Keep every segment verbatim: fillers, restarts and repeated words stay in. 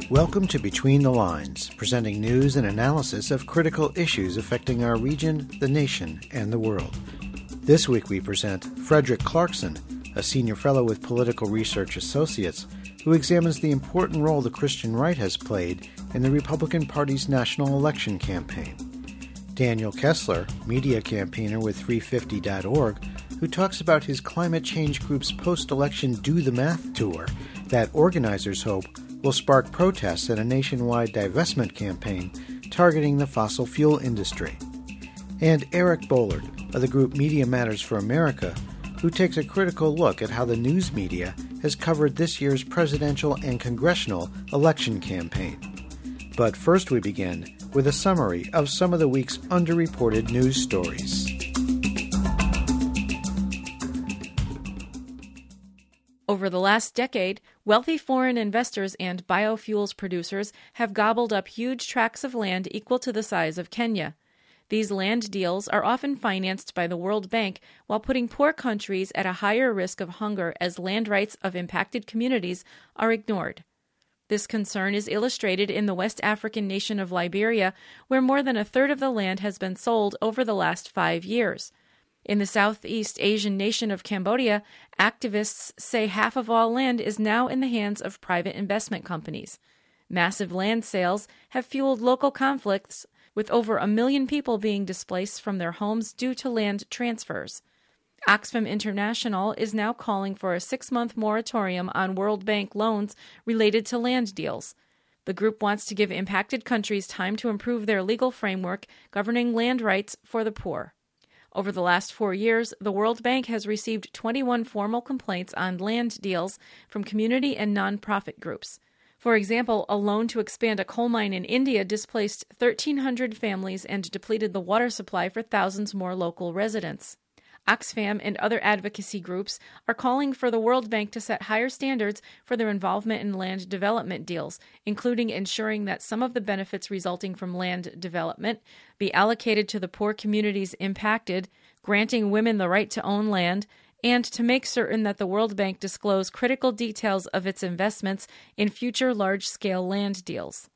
Welcome to Between the Lines, presenting news and analysis of critical issues affecting our region, the nation, and the world. This week we present Frederick Clarkson, a senior fellow with Political Research Associates, who examines the important role the Christian right has played in the Republican Party's national election campaign. Daniel Kessler, media campaigner with three fifty dot org, who talks about his climate change group's post-election Do the Math tour that organizers hope will spark protests at a nationwide divestment campaign targeting the fossil fuel industry. And Eric Bollard of the group Media Matters for America, who takes a critical look at how the news media has covered this year's presidential and congressional election campaign. But first we begin with a summary of some of the week's underreported news stories. Over the last decade, wealthy foreign investors and biofuels producers have gobbled up huge tracts of land equal to the size of Kenya. These land deals are often financed by the World Bank while putting poor countries at a higher risk of hunger as land rights of impacted communities are ignored. This concern is illustrated in the West African nation of Liberia, where more than a third of the land has been sold over the last five years. In the Southeast Asian nation of Cambodia, activists say half of all land is now in the hands of private investment companies. Massive land sales have fueled local conflicts, with over a million people being displaced from their homes due to land transfers. Oxfam International is now calling for a six-month moratorium on World Bank loans related to land deals. The group wants to give impacted countries time to improve their legal framework governing land rights for the poor. Over the last four years, the World Bank has received twenty-one formal complaints on land deals from community and nonprofit groups. For example, a loan to expand a coal mine in India displaced thirteen hundred families and depleted the water supply for thousands more local residents. Oxfam and other advocacy groups are calling for the World Bank to set higher standards for their involvement in land development deals, including ensuring that some of the benefits resulting from land development be allocated to the poor communities impacted, granting women the right to own land, and to make certain that the World Bank disclose critical details of its investments in future large-scale land deals.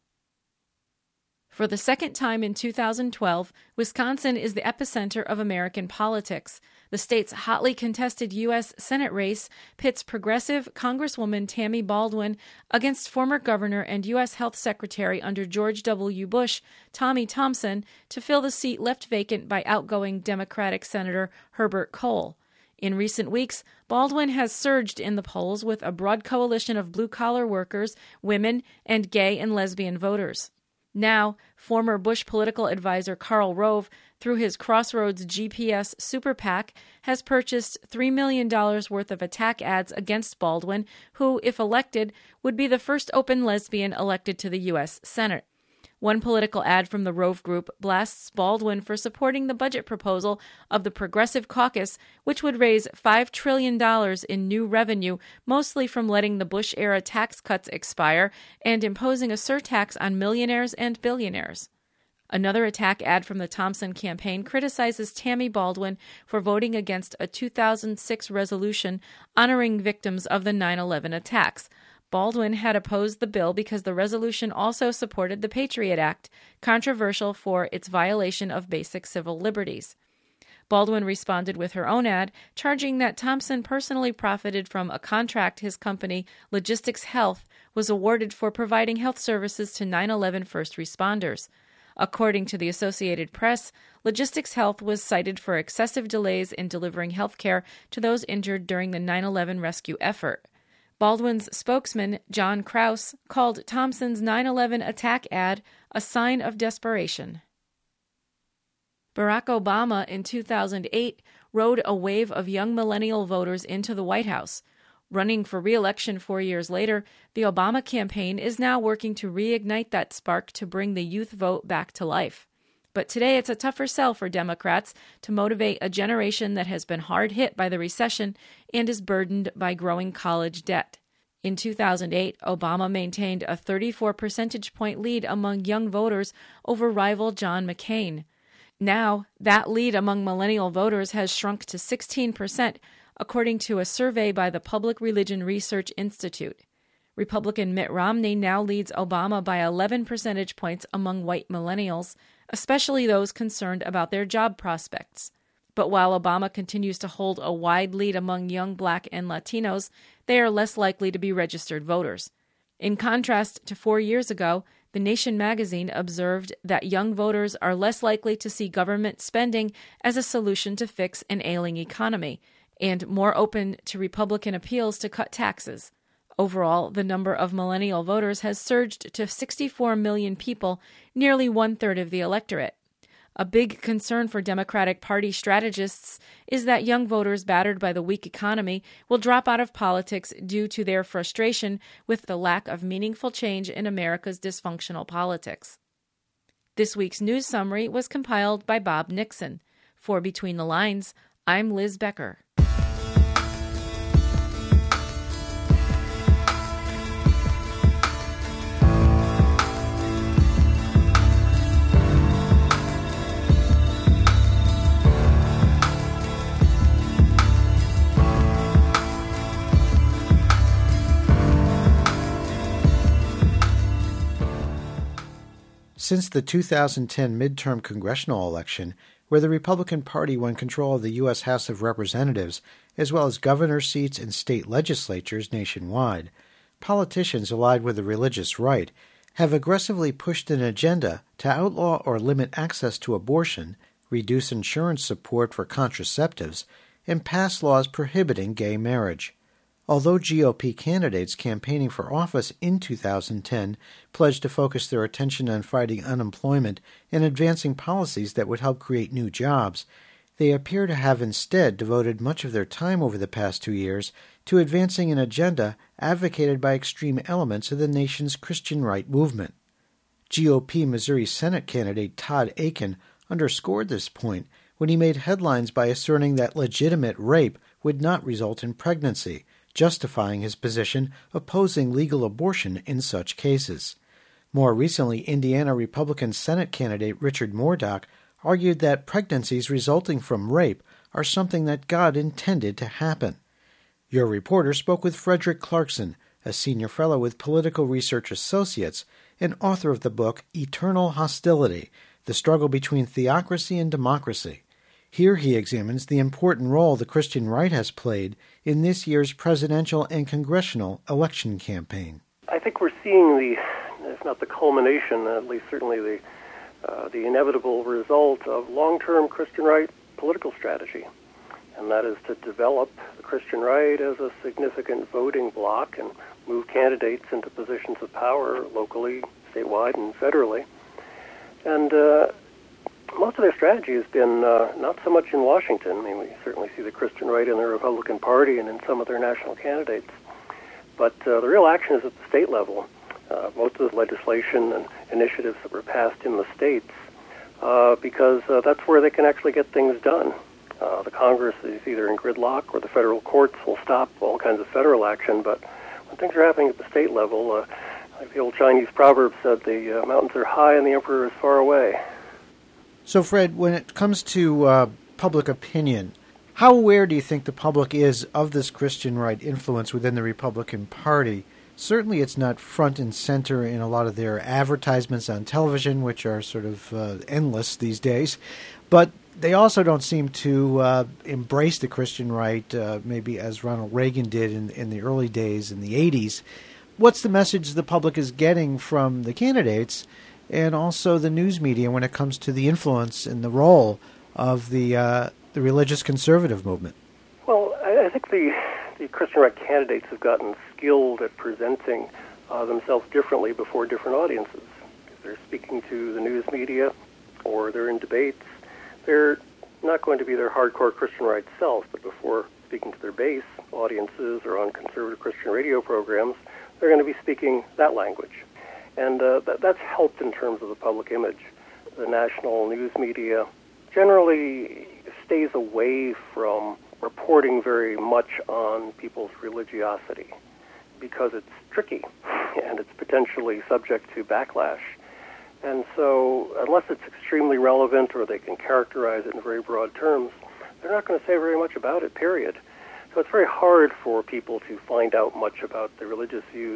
For the second time in two thousand twelve, Wisconsin is the epicenter of American politics. The state's hotly contested U S Senate race pits progressive Congresswoman Tammy Baldwin against former governor and U S Health Secretary under George W. Bush, Tommy Thompson, to fill the seat left vacant by outgoing Democratic Senator Herbert Kohl. In recent weeks, Baldwin has surged in the polls with a broad coalition of blue-collar workers, women, and gay and lesbian voters. Now, former Bush political advisor Karl Rove, through his Crossroads G P S Super PAC, has purchased three million dollars worth of attack ads against Baldwin, who, if elected, would be the first open lesbian elected to the U S Senate. One political ad from the Rove Group blasts Baldwin for supporting the budget proposal of the Progressive Caucus, which would raise five trillion dollars in new revenue, mostly from letting the Bush-era tax cuts expire and imposing a surtax on millionaires and billionaires. Another attack ad from the Thompson campaign criticizes Tammy Baldwin for voting against a two thousand six resolution honoring victims of the nine eleven attacks. Baldwin had opposed the bill because the resolution also supported the Patriot Act, controversial for its violation of basic civil liberties. Baldwin responded with her own ad, charging that Thompson personally profited from a contract his company, Logistics Health, was awarded for providing health services to nine eleven first responders. According to the Associated Press, Logistics Health was cited for excessive delays in delivering health care to those injured during the nine eleven rescue effort. Baldwin's spokesman, John Krause, called Thompson's nine eleven attack ad a sign of desperation. Barack Obama in two thousand eight rode a wave of young millennial voters into the White House. Running for re-election four years later, the Obama campaign is now working to reignite that spark to bring the youth vote back to life. But today it's a tougher sell for Democrats to motivate a generation that has been hard hit by the recession and is burdened by growing college debt. In two thousand eight, Obama maintained a thirty-four percentage point lead among young voters over rival John McCain. Now, that lead among millennial voters has shrunk to sixteen percent, according to a survey by the Public Religion Research Institute. Republican Mitt Romney now leads Obama by eleven percentage points among white millennials, especially those concerned about their job prospects. But while Obama continues to hold a wide lead among young Black and Latinos, they are less likely to be registered voters. In contrast to four years ago, The Nation magazine observed that young voters are less likely to see government spending as a solution to fix an ailing economy, and more open to Republican appeals to cut taxes. Overall, the number of millennial voters has surged to sixty-four million people, nearly one-third of the electorate. A big concern for Democratic Party strategists is that young voters battered by the weak economy will drop out of politics due to their frustration with the lack of meaningful change in America's dysfunctional politics. This week's news summary was compiled by Bob Nixon. For Between the Lines, I'm Liz Becker. Since the two thousand ten midterm congressional election, where the Republican Party won control of the U S House of Representatives, as well as governor seats and state legislatures nationwide, politicians allied with the religious right have aggressively pushed an agenda to outlaw or limit access to abortion, reduce insurance support for contraceptives, and pass laws prohibiting gay marriage. Although G O P candidates campaigning for office in two thousand ten pledged to focus their attention on fighting unemployment and advancing policies that would help create new jobs, they appear to have instead devoted much of their time over the past two years to advancing an agenda advocated by extreme elements of the nation's Christian right movement. G O P Missouri Senate candidate Todd Akin underscored this point when he made headlines by asserting that legitimate rape would not result in pregnancy, justifying his position opposing legal abortion in such cases. More recently, Indiana Republican Senate candidate Richard Mourdock argued that pregnancies resulting from rape are something that God intended to happen. Your reporter spoke with Frederick Clarkson, a senior fellow with Political Research Associates and author of the book Eternal Hostility, The Struggle Between Theocracy and Democracy. Here he examines the important role the Christian right has played in this year's presidential and congressional election campaign. I think we're seeing the, if not the culmination, at least certainly the uh, the inevitable result of long-term Christian right political strategy, and that is to develop the Christian right as a significant voting bloc and move candidates into positions of power locally, statewide, and federally. And uh, most of their strategy has been uh, not so much in Washington. I mean, we certainly see the Christian right in the Republican Party and in some of their national candidates. But uh, the real action is at the state level. Uh, most of the legislation and initiatives that were passed in the states, uh, because uh, that's where they can actually get things done. Uh, the Congress is either in gridlock or the federal courts will stop all kinds of federal action. But when things are happening at the state level, uh, like the old Chinese proverb said, the uh, mountains are high and the emperor is far away. So, Fred, when it comes to uh, public opinion, how aware do you think the public is of this Christian right influence within the Republican Party? Certainly it's not front and center in a lot of their advertisements on television, which are sort of uh, endless these days. But they also don't seem to uh, embrace the Christian right, uh, maybe as Ronald Reagan did in, in the early days in the eighties. What's the message the public is getting from the candidates and also the news media when it comes to the influence and the role of the uh, the religious conservative movement? Well, I, I think the the Christian right candidates have gotten skilled at presenting uh, themselves differently before different audiences. If they're speaking to the news media or they're in debates, they're not going to be their hardcore Christian right self, but before speaking to their base audiences or on conservative Christian radio programs, they're going to be speaking that language. And uh, that, that's helped in terms of the public image. The national news media generally stays away from reporting very much on people's religiosity because it's tricky and it's potentially subject to backlash. And so unless it's extremely relevant or they can characterize it in very broad terms, they're not going to say very much about it, period. So it's very hard for people to find out much about the religious views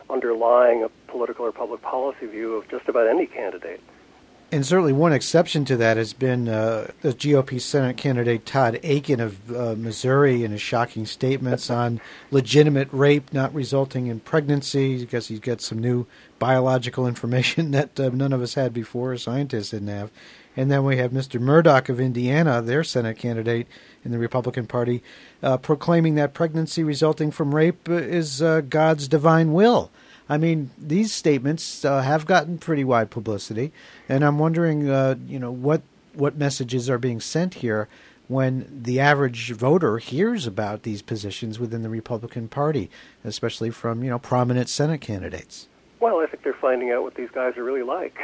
underlying a political or public policy view of just about any candidate. And certainly one exception to that has been uh, the G O P Senate candidate Todd Akin of uh, Missouri, and his shocking statements on legitimate rape not resulting in pregnancy. I guess he's got some new biological information that uh, none of us had before, scientists didn't have. And then we have Mister Murdoch of Indiana, their Senate candidate in the Republican Party, uh, proclaiming that pregnancy resulting from rape is uh, God's divine will. I mean, these statements uh, have gotten pretty wide publicity, and I'm wondering, uh, you know, what what messages are being sent here when the average voter hears about these positions within the Republican Party, especially from, you know, prominent Senate candidates. Well, I think they're finding out what these guys are really like.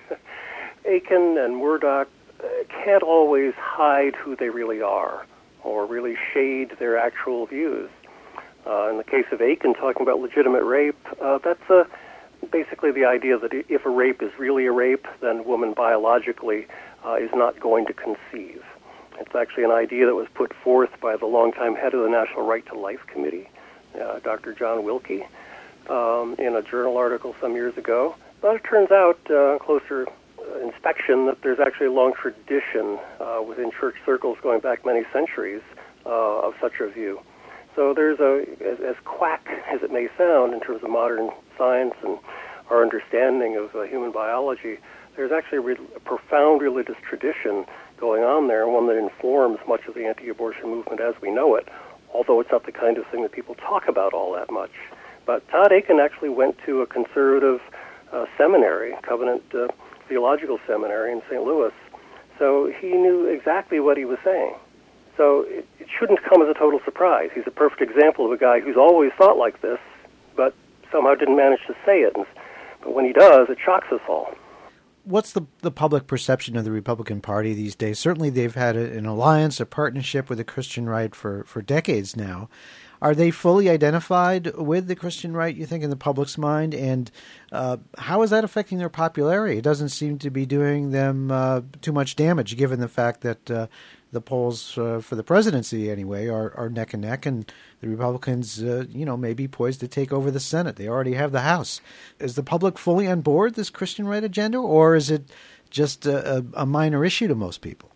Akin and Murdoch uh, can't always hide who they really are or really shade their actual views. Uh, in the case of Akin talking about legitimate rape, uh, that's uh, basically the idea that if a rape is really a rape, then a woman biologically uh, is not going to conceive. It's actually an idea that was put forth by the longtime head of the National Right to Life Committee, uh, Doctor John Wilkie, um, in a journal article some years ago. But it turns out, uh, closer uh, inspection, that there's actually a long tradition uh, within church circles going back many centuries uh, of such a view. So there's a, as, as quack as it may sound in terms of modern science and our understanding of uh, human biology, there's actually a, re- a profound religious tradition going on there, and one that informs much of the anti-abortion movement as we know it, although it's not the kind of thing that people talk about all that much. But Todd Akin actually went to a conservative uh, seminary, Covenant uh, Theological Seminary in Saint Louis, so he knew exactly what he was saying. So it, it shouldn't come as a total surprise. He's a perfect example of a guy who's always thought like this, but somehow didn't manage to say it. And, but when he does, it shocks us all. What's the the public perception of the Republican Party these days? Certainly they've had a, an alliance, a partnership with the Christian right for, for decades now. Are they fully identified with the Christian right, you think, in the public's mind? And uh, how is that affecting their popularity? It doesn't seem to be doing them uh, too much damage, given the fact that uh, the polls uh, for the presidency, anyway, are, are neck and neck, and the Republicans, uh, you know, may be poised to take over the Senate. They already have the House. Is the public fully on board this Christian right agenda, or is it just a, a minor issue to most people?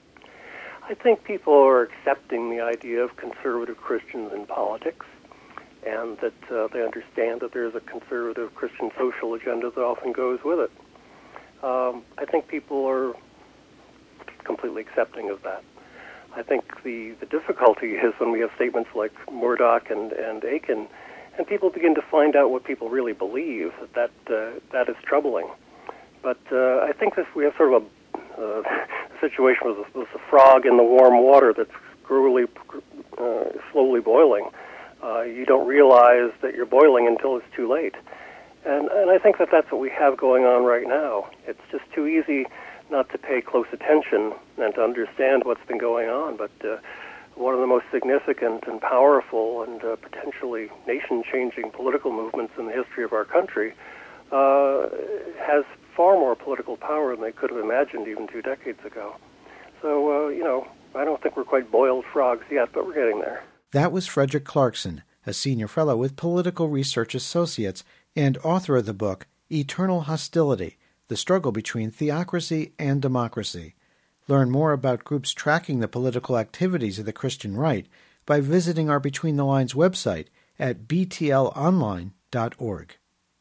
I think people are accepting the idea of conservative Christians in politics, and that uh, they understand that there's a conservative Christian social agenda that often goes with it. Um, I think people are completely accepting of that. I think the, the difficulty is when we have statements like Murdoch and, and Akin, and people begin to find out what people really believe, that that, uh, that is troubling. But uh, I think this, we have sort of a uh, situation with a, with a frog in the warm water that's gruely, uh, slowly boiling. Uh, you don't realize that you're boiling until it's too late. And, and I think that that's what we have going on right now. It's just too easy not to pay close attention and to understand what's been going on. But uh, one of the most significant and powerful and uh, potentially nation-changing political movements in the history of our country uh, has far more political power than they could have imagined even two decades ago. So, uh, you know, I don't think we're quite boiled frogs yet, but we're getting there. That was Frederick Clarkson, a senior fellow with Political Research Associates and author of the book Eternal Hostility, The Struggle Between Theocracy and Democracy. Learn more about groups tracking the political activities of the Christian right by visiting our Between the Lines website at b t l online dot org.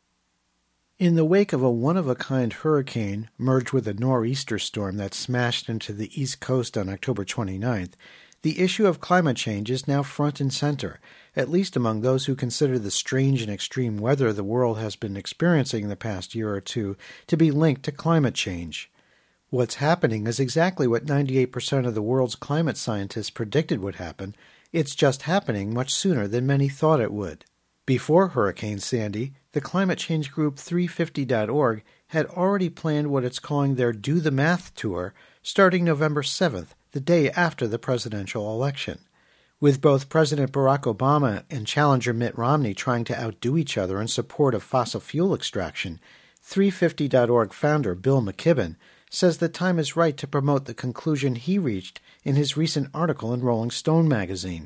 In the wake of a one-of-a-kind hurricane merged with a nor'easter storm that smashed into the East Coast on October twenty-ninth, the issue of climate change is now front and center, at least among those who consider the strange and extreme weather the world has been experiencing in the past year or two to be linked to climate change. What's happening is exactly what ninety-eight percent of the world's climate scientists predicted would happen. It's just happening much sooner than many thought it would. Before Hurricane Sandy, the climate change group three fifty dot org had already planned what it's calling their Do the Math tour starting November seventh, the day after the presidential election. With both President Barack Obama and challenger Mitt Romney trying to outdo each other in support of fossil fuel extraction, three fifty dot org founder Bill McKibben says the time is right to promote the conclusion he reached in his recent article in Rolling Stone magazine.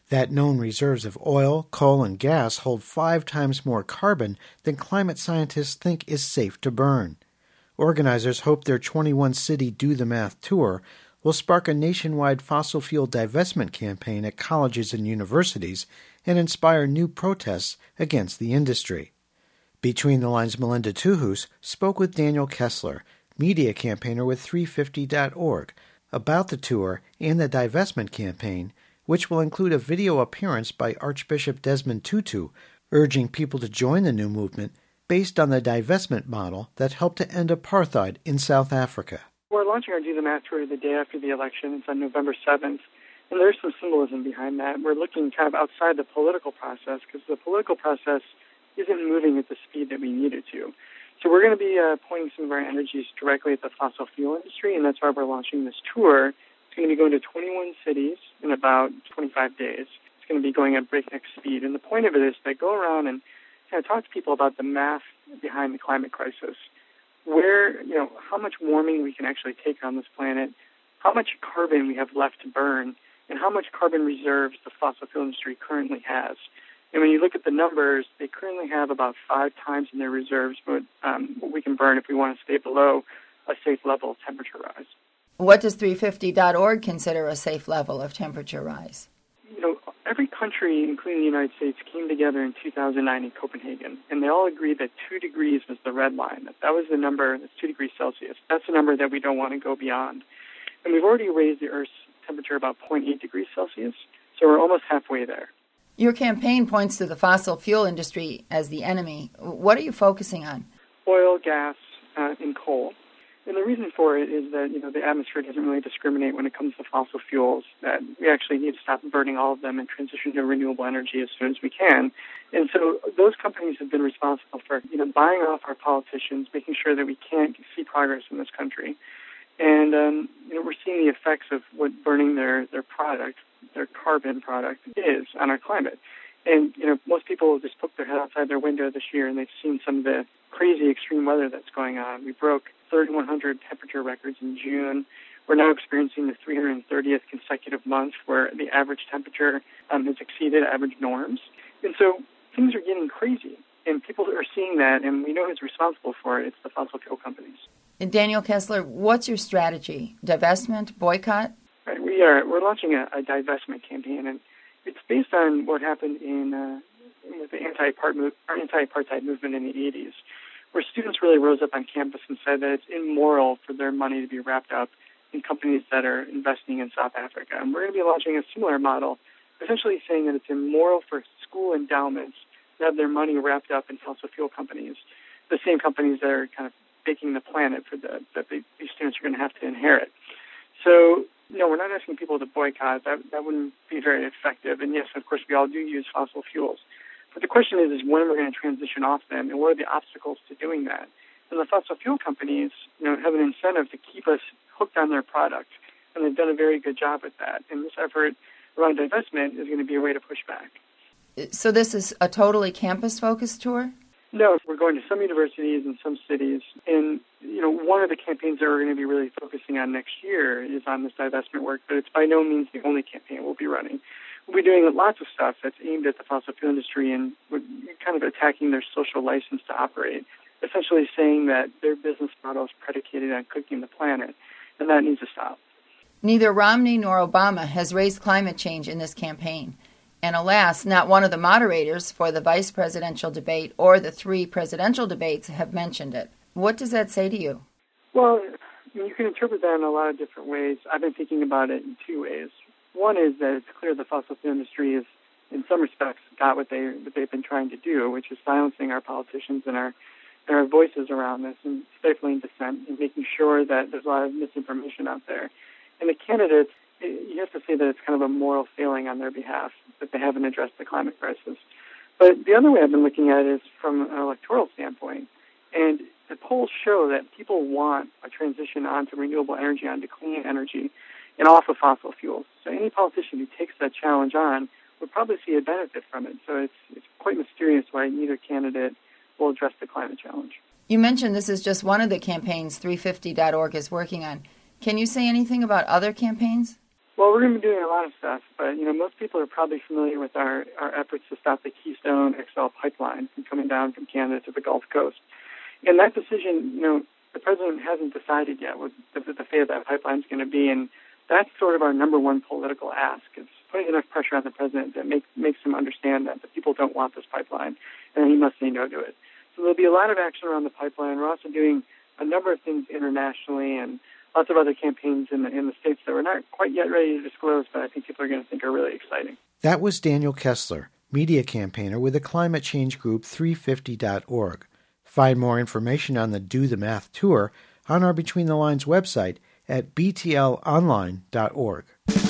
that known reserves of oil, coal, and gas hold five times more carbon than climate scientists think is safe to burn. Organizers hope their twenty-one city Do the Math tour will spark a nationwide fossil fuel divestment campaign at colleges and universities and inspire new protests against the industry. Between the Lines' Melinda Tuhus spoke with Daniel Kessler, media campaigner with three fifty dot org, about the tour and the divestment campaign, which will include a video appearance by Archbishop Desmond Tutu urging people to join the new movement based on the divestment model that helped to end apartheid in South Africa. We're launching our Do the Math tour the day after the election. It's on November seventh, and there's some symbolism behind that. We're looking kind of outside the political process because the political process isn't moving at the speed that we need it to. So we're going to be uh, pointing some of our energies directly at the fossil fuel industry, and that's why we're launching this tour. It's going to be going to twenty-one cities in about twenty-five days. It's going to be going at breakneck speed, and the point of it is to go around and kind of talk to people about the math behind the climate crisis, where, you know, how much warming we can actually take on this planet, how much carbon we have left to burn, and how much carbon reserves the fossil fuel industry currently has. And when you look at the numbers, they currently have about five times in their reserves what, um, what we can burn if we want to stay below a safe level of temperature rise. What does three fifty dot org consider a safe level of temperature rise? You know, every country, including the United States, came together in two thousand nine in Copenhagen, and they all agreed that two degrees was the red line. That that was the number, that's two degrees Celsius. That's the number that we don't want to go beyond. And we've already raised the Earth's temperature about zero point eight degrees Celsius, so we're almost halfway there. Your campaign points to the fossil fuel industry as the enemy. What are you focusing on? Oil, gas, uh, and coal. And the reason for it is that, you know, the atmosphere doesn't really discriminate when it comes to fossil fuels, that we actually need to stop burning all of them and transition to renewable energy as soon as we can. And so those companies have been responsible for, you know, buying off our politicians, making sure that we can't see progress in this country. And, um, you know, we're seeing the effects of what burning their, their product, their carbon product, is on our climate. And, you know, most people just poke their head outside their window this year and they've seen some of the crazy extreme weather that's going on. We broke thirty-one hundred temperature records in June. We're now experiencing the three hundred thirtieth consecutive month where the average temperature um, has exceeded average norms. And so things are getting crazy, and people are seeing that, and we know who's responsible for it. It's the fossil fuel companies. And Daniel Kessler, what's your strategy? Divestment? Boycott? Right, we are, we're launching a, a divestment campaign, and it's based on what happened in uh, with the anti-apartheid movement in the eighties, where students really rose up on campus and said that it's immoral for their money to be wrapped up in companies that are investing in South Africa. And we're going to be launching a similar model, essentially saying that it's immoral for school endowments to have their money wrapped up in fossil fuel companies, the same companies that are kind of baking the planet for the, that the, these students are going to have to inherit. So, no, we're not asking people to boycott. That, that wouldn't be very effective. And yes, of course, we all do use fossil fuels. But the question is, is when we're going to transition off them, and what are the obstacles to doing that? And the fossil fuel companies, you know, have an incentive to keep us hooked on their product, and they've done a very good job at that. And this effort around divestment is going to be a way to push back. So this is a totally campus-focused tour? No, we're going to some universities and some cities. And, you know, one of the campaigns that we're going to be really focusing on next year is on this divestment work, but it's by no means the only campaign we'll be running. We'll be doing lots of stuff that's aimed at the fossil fuel industry and kind of attacking their social license to operate, essentially saying that their business model is predicated on cooking the planet, and that needs to stop. Neither Romney nor Obama has raised climate change in this campaign. And alas, not one of the moderators for the vice presidential debate or the three presidential debates have mentioned it. What does that say to you? Well, you can interpret that in a lot of different ways. I've been thinking about it in two ways. One is that it's clear the fossil fuel industry is, in some respects, got what, they, what they've been trying to do, which is silencing our politicians and our, and our voices around this and stifling dissent and making sure that there's a lot of misinformation out there. And the candidates, you have to say that it's kind of a moral failing on their behalf that they haven't addressed the climate crisis. But the other way I've been looking at it is from an electoral standpoint. And the polls show that people want a transition onto renewable energy, onto clean energy, and off of fossil fuels. So any politician who takes that challenge on would probably see a benefit from it. So it's, it's quite mysterious why neither candidate will address the climate challenge. You mentioned this is just one of the campaigns three fifty dot org is working on. Can you say anything about other campaigns? Well, we're going to be doing a lot of stuff, but, you know, most people are probably familiar with our, our efforts to stop the Keystone X L pipeline from coming down from Canada to the Gulf Coast. And that decision, you know, the president hasn't decided yet what the, the fate of that pipeline is going to be, and that's sort of our number one political ask. It's putting enough pressure on the president that make, makes him understand that the people don't want this pipeline, and he must say no to it. So there'll be a lot of action around the pipeline. We're also doing a number of things internationally and lots of other campaigns in the, in the states that we're not quite yet ready to disclose, but I think people are going to think are really exciting. That was Daniel Kessler, media campaigner with the climate change group three fifty dot org. Find more information on the Do the Math tour on our Between the Lines website at b t l online dot org.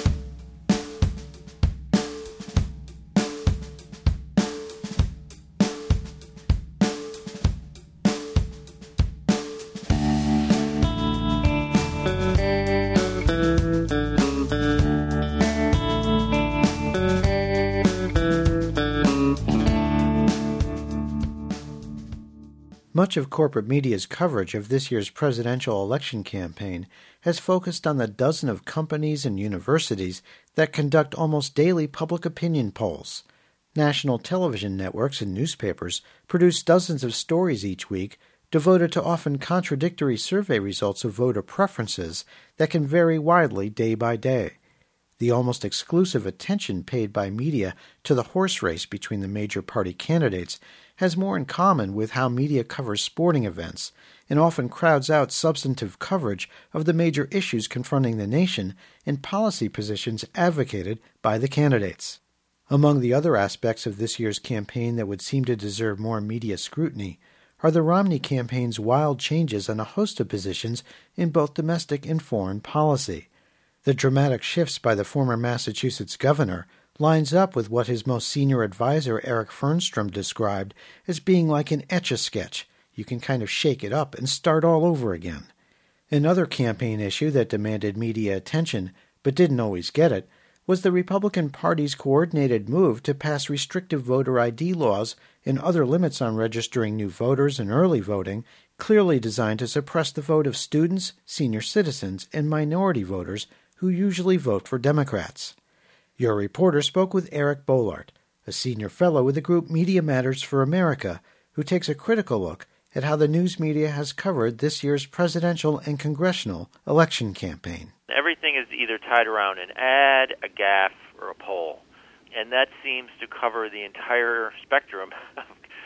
Much of corporate media's coverage of this year's presidential election campaign has focused on the dozen of companies and universities that conduct almost daily public opinion polls. National television networks and newspapers produce dozens of stories each week devoted to often contradictory survey results of voter preferences that can vary widely day by day. The almost exclusive attention paid by media to the horse race between the major party candidates has more in common with how media covers sporting events and often crowds out substantive coverage of the major issues confronting the nation and policy positions advocated by the candidates. Among the other aspects of this year's campaign that would seem to deserve more media scrutiny are the Romney campaign's wild changes on a host of positions in both domestic and foreign policy. The dramatic shifts by the former Massachusetts governor lines up with what his most senior advisor, Eric Fernstrom, described as being like an Etch-a-Sketch. You can kind of shake it up and start all over again. Another campaign issue that demanded media attention, but didn't always get it, was the Republican Party's coordinated move to pass restrictive voter I D laws and other limits on registering new voters and early voting, clearly designed to suppress the vote of students, senior citizens, and minority voters who usually vote for Democrats. Your reporter spoke with Eric Boehlert, a senior fellow with the group Media Matters for America, who takes a critical look at how the news media has covered this year's presidential and congressional election campaign. Everything is either tied around an ad, a gaffe, or a poll, and that seems to cover the entire spectrum of,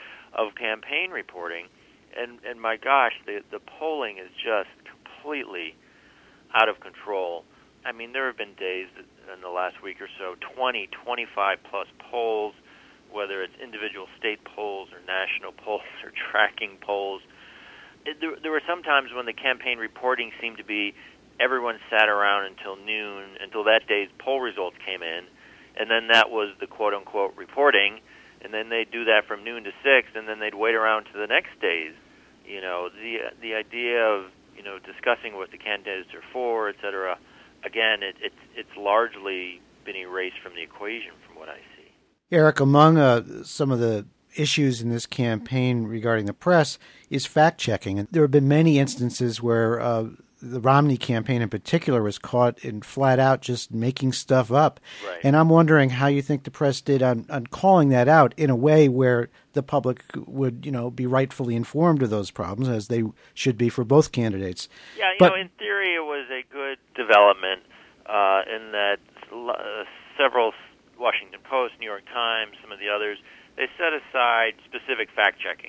of campaign reporting. And, and my gosh, the, the polling is just completely out of control. I mean, there have been days in the last week or so, twenty, twenty-five plus polls, whether it's individual state polls or national polls or tracking polls. It, there, there were some times when the campaign reporting seemed to be everyone sat around until noon, until that day's poll results came in, and then that was the quote-unquote reporting, and then they'd do that from noon to six, and then they'd wait around to the next day's. You know, the the idea of, you know, discussing what the candidates are for, et cetera, again, it, it, it's largely been erased from the equation from what I see. Eric, among uh, some of the issues in this campaign regarding the press is fact-checking. And there have been many instances where uh, the Romney campaign in particular was caught in flat out just making stuff up. Right. And I'm wondering how you think the press did on, on calling that out in a way where the public would, you know, be rightfully informed of those problems, as they should be for both candidates. Yeah, you but, know, in theory it was a good development uh, in that uh, several Washington Post, New York Times, some of the others, they set aside specific fact-checking.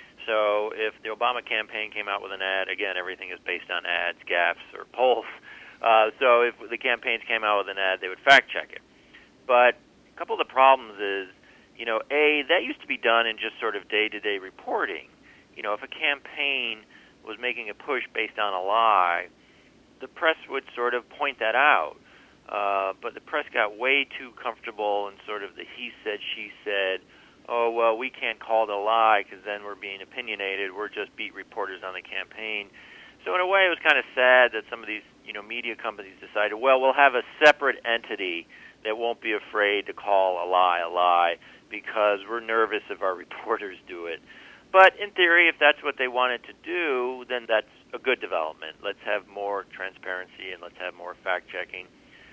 So if the Obama campaign came out with an ad, again, everything is based on ads, gaffes, or polls. Uh, so if the campaigns came out with an ad, they would fact-check it. But a couple of the problems is, you know, A, that used to be done in just sort of day-to-day reporting. You know, if a campaign was making a push based on a lie, the press would sort of point that out. Uh, but the press got way too comfortable in sort of the he said, she said, oh, well, we can't call it a lie because then we're being opinionated. We're just beat reporters on the campaign. So in a way, it was kind of sad that some of these, you know, media companies decided, well, we'll have a separate entity that won't be afraid to call a lie a lie because we're nervous if our reporters do it. But in theory, if that's what they wanted to do, then that's a good development. Let's have more transparency and let's have more fact-checking.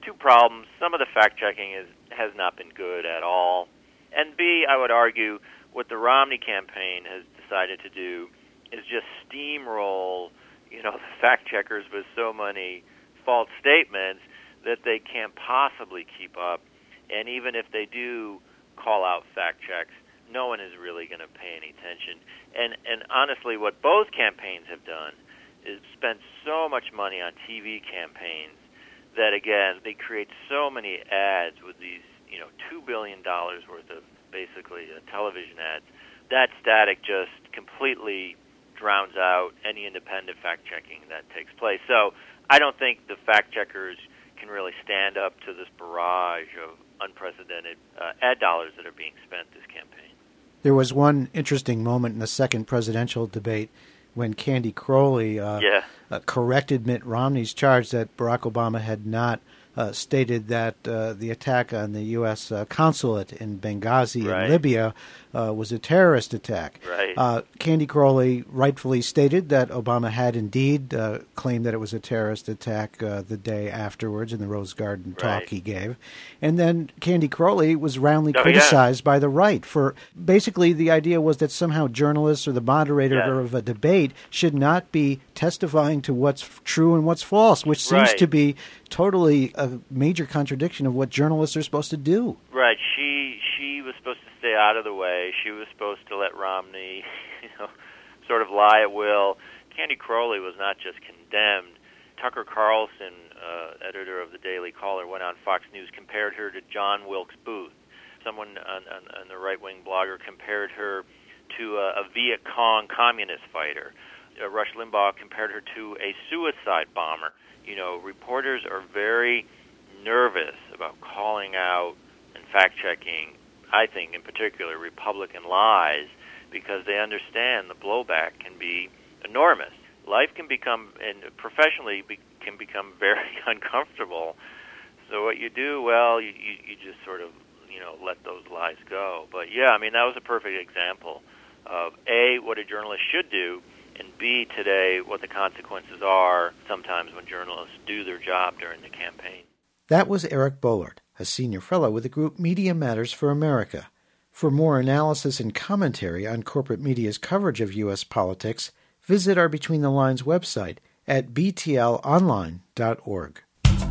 two problems. Some of the fact-checking is, has not been good at all. And B, I would argue, what the Romney campaign has decided to do is just steamroll, you know, the fact-checkers with so many false statements that they can't possibly keep up. And even if they do call out fact-checks, no one is really going to pay any attention. And and honestly, what both campaigns have done is spent so much money on T V campaigns that, again, they create so many ads with these, you know, two billion dollars worth of basically uh, television ads. That static just completely drowns out any independent fact-checking that takes place. So I don't think the fact-checkers can really stand up to this barrage of unprecedented uh, ad dollars that are being spent this campaign. There was one interesting moment in the second presidential debate when Candy Crowley uh, yeah. uh, corrected Mitt Romney's charge that Barack Obama had not uh, stated that uh, the attack on the U S uh, consulate in Benghazi right. in Libya uh, was a terrorist attack. Right. Uh, Candy Crowley rightfully stated that Obama had indeed uh, claimed that it was a terrorist attack uh, the day afterwards in the Rose Garden talk right. he gave. And then Candy Crowley was roundly oh, criticized yeah. by the right for basically the idea was that somehow journalists or the moderator yeah. of a debate should not be testifying to what's true and what's false, which seems right. to be totally a major contradiction of what journalists are supposed to do. Right. She she was supposed to stay out of the way. She was supposed to let Romney, you know, sort of lie at will. Candy Crowley was not just condemned. Tucker Carlson, uh, editor of the Daily Caller, went on Fox News, compared her to John Wilkes Booth. Someone on, on, on the right-wing blogger compared her to a, a Viet Cong communist fighter. Uh, Rush Limbaugh compared her to a suicide bomber. You know, reporters are very nervous about calling out and fact-checking, I think, in particular, Republican lies, because they understand the blowback can be enormous. Life can become, and professionally, be, can become very uncomfortable. So what you do, well, you, you, you just sort of, you know, let those lies go. But, yeah, I mean, that was a perfect example of, A, what a journalist should do, and B, today, what the consequences are sometimes when journalists do their job during the campaign. That was Eric Boehlert, a senior fellow with the group Media Matters for America. For more analysis and commentary on corporate media's coverage of U S politics, visit our Between the Lines website at b t l online dot org.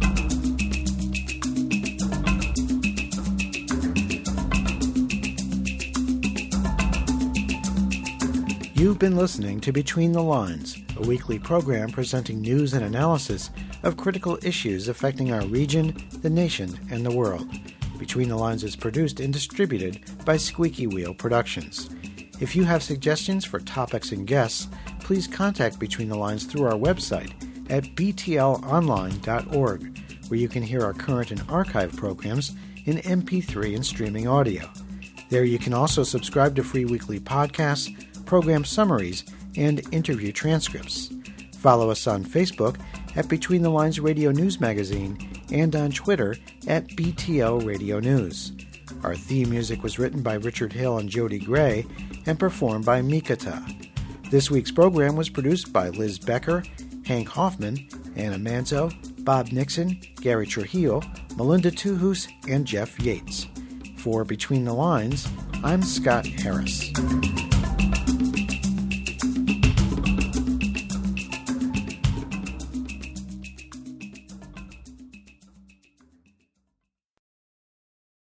You've been listening to Between the Lines, a weekly program presenting news and analysis of critical issues affecting our region, the nation, and the world. Between the Lines is produced and distributed by Squeaky Wheel Productions. If you have suggestions for topics and guests, please contact Between the Lines through our website at b t l online dot org, where you can hear our current and archive programs in M P three and streaming audio. There you can also subscribe to free weekly podcasts, program summaries, and interview transcripts. Follow us on Facebook at Between the Lines Radio News Magazine and on Twitter at B T L Radio News. Our theme music was written by Richard Hill and Jody Gray and performed by Mikata. This week's program was produced by Liz Becker, Hank Hoffman, Anna Manzo, Bob Nixon, Gary Trujillo, Melinda Tuhus, and Jeff Yates. For Between the Lines, I'm Scott Harris.